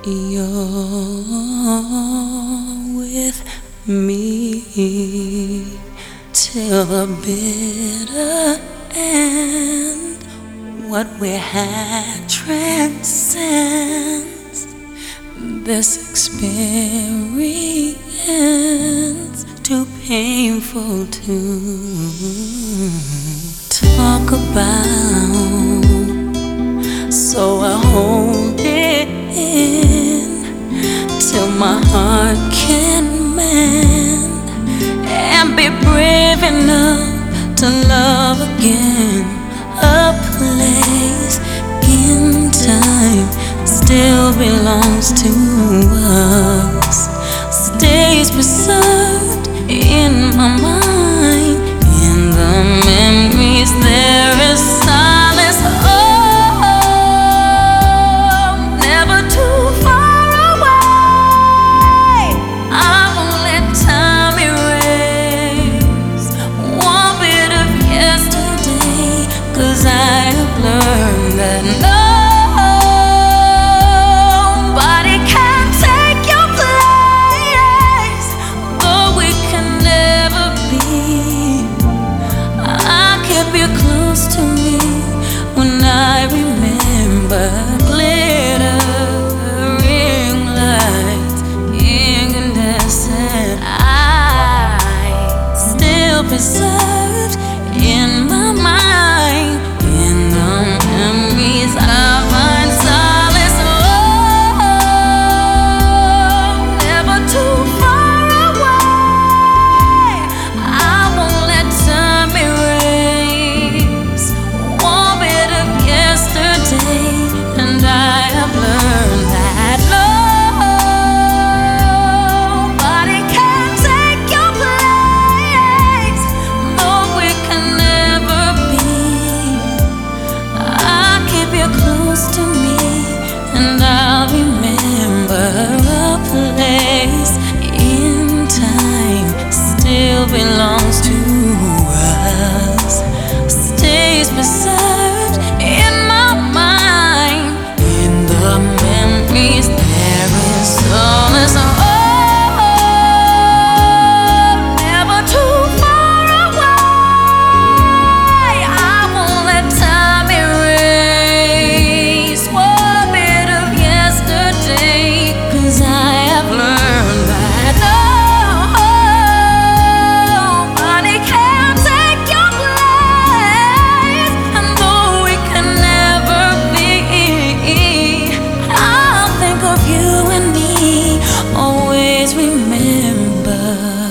You're with me till the bitter end. What we had transcends this experience, too painful to talk about. So I hold it in till my heart can mend and be brave enough to love again. A place in time still belongs to us, stays preserved in my mind. In the memories there is silence. Never too far away. I won't let time erase one bit of yesterday, 'cause I have learned that nobody can take your place, though we can never be. I keep you close to me when I remember glittering lights, incandescent. I still preserved in my mind. In the memories I find solace. Oh, never too far away. I won't let time erase one bit of yesterday, and I have learned that nobody can take your place, though we can never be. I'll keep you close to me, and I'll remember a place in time still belongs to us, stays preserved in my mind. In the memories there is solace. Oh, never too far away. I won't let time erase one bit of yesterday, 'cause I have learned that nobody can take your place, and though we can never be, I'll think of you and me, always remember.